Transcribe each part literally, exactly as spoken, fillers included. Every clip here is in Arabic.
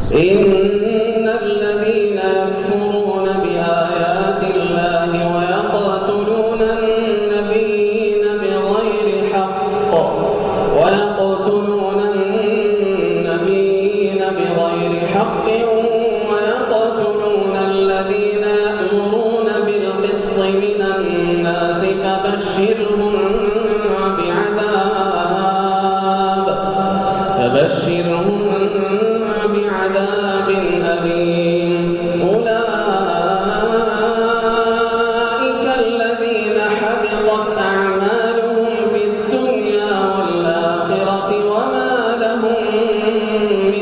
إن الذين يكفرون بآيات الله ويقتلون النبيين بغير حق ويقتلون النبيين بغير حق ويقتلون الذين يأمرون بالقسط من الناس فبشرهم بعذاب فبشرهم بعذاب أليم. أولئك الذين حبطت أعمالهم في الدنيا والآخرة وما لهم من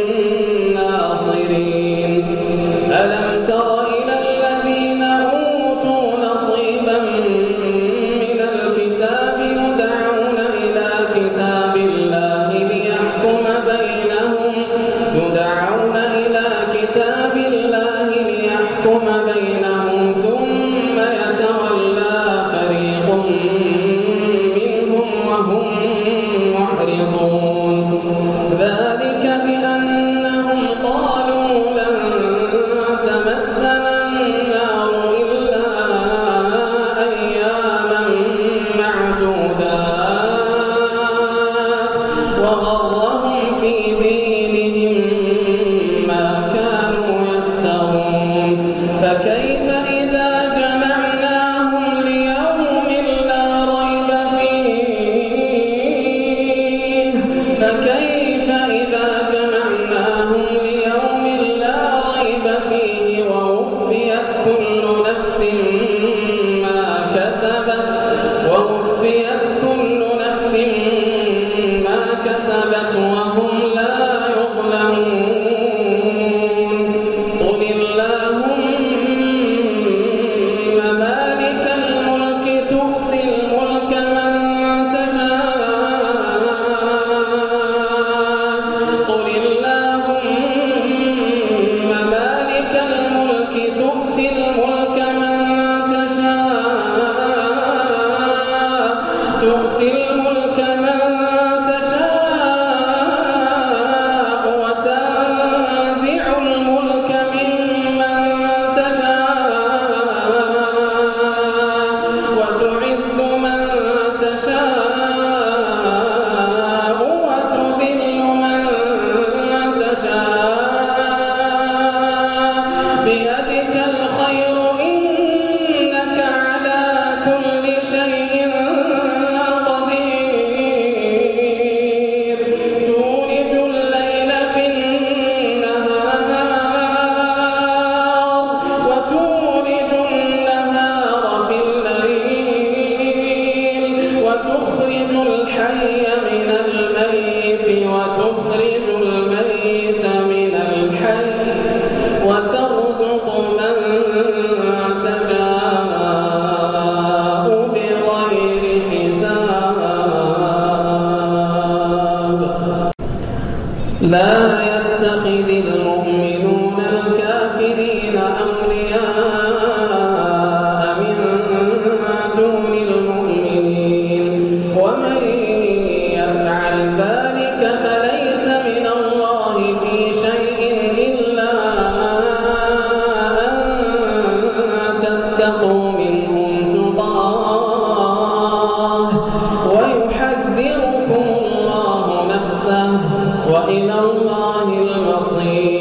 ناصرين. ألم تر إلى الذين أوتوا نصيبا من الكتاب يدعون إلى كتاب الله ليحكم بينهم يدعون إلى كتاب الله ليحكم بينهم ثم يتولى فريق منهم وهم معرضون. ذلك بأنهم قالوا لن تمسنا النار إلا أياما معدودات وغرهم في دينهم ما كانوا يفترون. فكيف إذا جمعناهم ليوم لا ريب فيه فكيف إذا جمعناهم ليوم لا ريب فيه ووفيت كل نفس ما كسبت ووفيت كل نفس ما كسبت وهم لا يظلمون. قل اللهم مالك الملك تؤتي الملك من تشاء قل اللهم مالك الملك تؤتي الملك من تشاء تؤتي الملك من تشاء وتنزع الملك ممن تشاء وتعز من تشاء وتذل من تشاء بيدك الخير إنك على كل شيء قدير. تولج الليل في النهار وتولج النهار في الليل وتخرج الحي من الميت وتخرج الميت من الحي وترزق من تشاء بغير حساب. لا يتخذ المؤمنون الكافرين أولياء من دون المؤمنين ومن يفعل ذلك فليس من الله في شيء إلا أن تتقوا منهم تقاه ويحذركم الله نفسه وإلى الله المصير.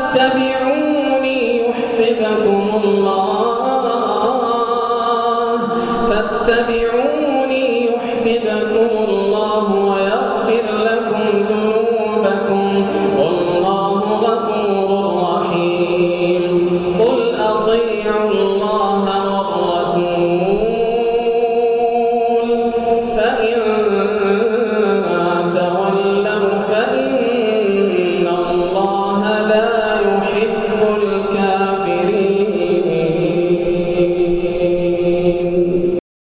واتبعوا